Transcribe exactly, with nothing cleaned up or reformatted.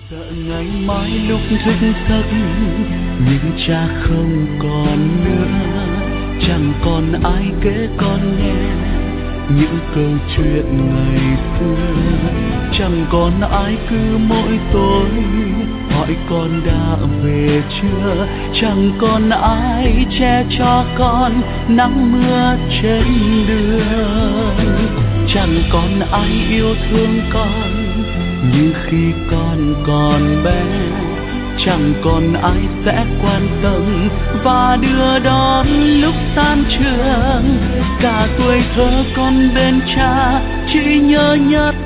Sợ ngày mai lúc thức giấc nhưng cha không còn nữa, chẳng còn ai kể con nghe những câu chuyện ngày xưa, chẳng còn ai cứ mỗi tối hỏi con đã về chưa, chẳng còn ai che cho con nắng mưa trên đường, chẳng còn ai yêu thương con như khi con còn bé, chẳng còn ai sẽ quan tâm và đưa đón lúc tan trường. Cả tuổi thơ con bên cha chỉ nhớ nhất